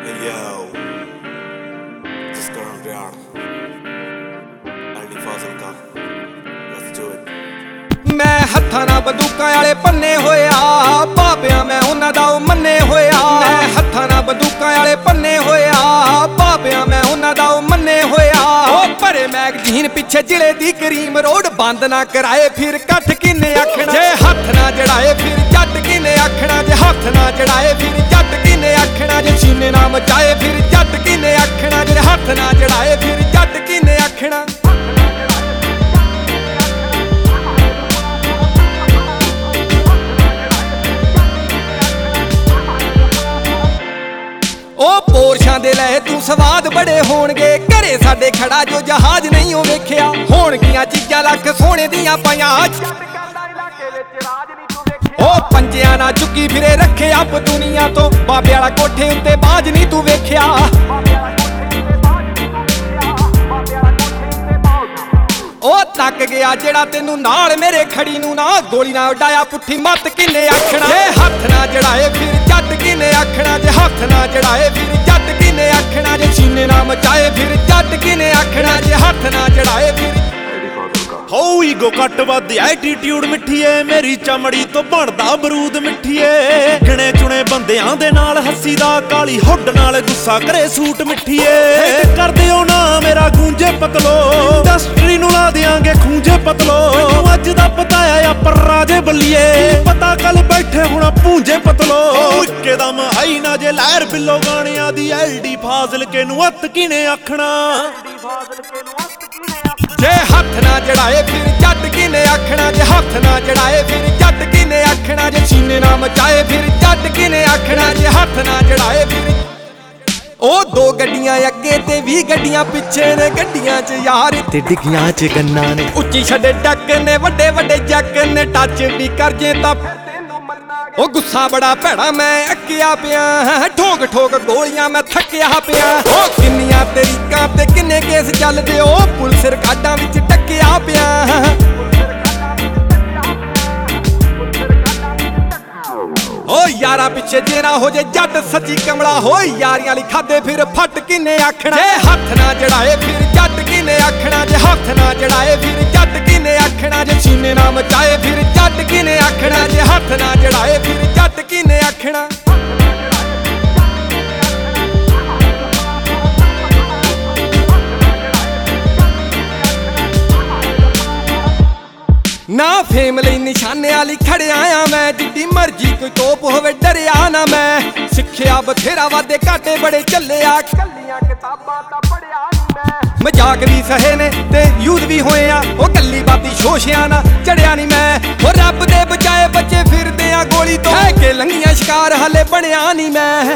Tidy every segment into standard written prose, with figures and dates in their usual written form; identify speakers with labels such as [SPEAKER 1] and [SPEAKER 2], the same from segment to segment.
[SPEAKER 1] Hey yo, जिसका नाम प्यार अली फाजिल का Let's do it।
[SPEAKER 2] मैं हत्थां नाल बंदूकां वाले पन्ने होया बाबियां मैं उन्हां दा मन्ने होया मैं हत्थां नाल बंदूकां वाले पन्ने होया बाबियां मैं उन्हां दा मन्ने होया ओ भरे मैगजीन पिछे जिले दी करीम रोड बंद ना कराए फिर कठ किन्ने आखना जे हत्थ ना जड़ाए फिर जट किन्ने आखना जे हत्थ ना जड़ाए फिर जट किन्ने आखना जे सीने ना मचाए फिर जट किन्ने आखना जे हत्थ ना जड़ाए फिर जट किन्ने आखना ओ पोरशां दे ले तू स्वाद बड़े होणगे घरे साडे खड़ा जो जहाज नहीं ओ वेखिया होणगियां चीजां लख सोने दियां पाइयां ओ पंजियां ना चुकी फिरे रखे अप दुनिया तो बाबे वाला कोठे उत्ते बाज नहीं तू वेखिया ओ तक गया जेड़ा तेनू नाल मेरे खड़ी नू ना गोली ना उडाया पुट्ठी मत किन्ने आखना जे हत्थ ना जड़ाए फिर जट किन्ने आखना जे हत्थ ना जड़ाए फिर जट किन्ने आखना जे सीने ना मचाए फिर जट किन्ने आखना जे हत्थ ना जड़ाए फिर
[SPEAKER 3] हो ईगो घट वध एटीट्यूड मिठीए मेरी चमड़ी तो बनदा बरूद मिठीए गिणे चुने बंदियां दे नाल हस्सी दा काली हुड नाल गुस्सा करे सूट मिठीए कर दिओ ना मेरा गूंजे पतलो इंडस्ट्री नु ला देंगे खूंजे पतलो अज दा पता आ पर राजे बल्लिए पता कल बैठे हुण पूंजे पतलो इक्के दम आई ना जे लहर बिल्लो गाणियां दी एलडी फाजिल के नु हत्थ किने आखना
[SPEAKER 2] जे हत्थ ना जड़ाए फिर जट किन्ने आखना जे हत्थ ना जड़ाए फिर जट किन्ने आखना जे सीने ना मचाए फिर जट किन्ने आखना जे हत्थ ना जड़ाए फिर ओ दो गड्डियां अगे ते 20 गड्डियां पिछे ने गड्डियां च यार ते डिग्गियां च गन्ना ने उच्ची छड़े डक ने वड्डे वड्डे जक ने टच भी कर जे तां ओ गुस्सा बड़ा भैड़ा मैं अक्किया पिया ठोक ठोक गोलियां मैं थक्किया पिया ओ किन्नियां तरीकां ते किन्ने केस चलदे ओ पुलिस रिकार्डां विच टक्किया पिया ओ यारा पिछे जेना हो जे जट सच्ची कमला हो यारियां लिखा दे फिर फट किन्ने आखना जे हत्थ ना जड़ाए फिर जट किन्ने आखना जे हत्थ ना जड़ाए फिर जट किन्ने आखना जे सीने ना मचाए फिर जट किन्ने आखना जे हत्थ ना जड़ाए फिर जट किन्ने आखना ना फेम लई निशाने वाली खड़िया आ मैं जिड्डी मर्जी कोई तोप होवे डरिया ना मैं सिक्खिया बथेरा वादे घाटे बड़े चले आ कल्लियां किताबां तां पढ़िया नहीं मैं मजाक भी सहे ने ते यूथ भी होए आ ओ गल्ली बाती शोशिया ना चढ़िया नहीं मैं ओ रब दे बचाए बच्चे फिरदे आ गोली तो है के लंघियां शिकार हले बनया नहीं मैं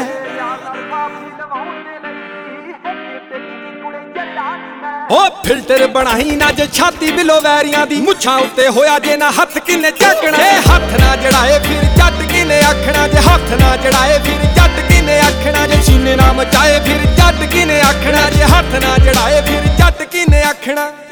[SPEAKER 2] ओ फिल्टर बनाई ना जे छाती बिलो वैरियां दी मुछां उत्ते होया जे ना हत्थ किन्ने झकना जे हत्थ ना जड़ाए फिर जट किन्ने आखना जे हत्थ ना जड़ाए फिर जट किन्ने आखना जे सीने ना मचाए फिर जट किन्ने आखना जे हत्थ ना जड़ाए फिर जट किन्ने आखना।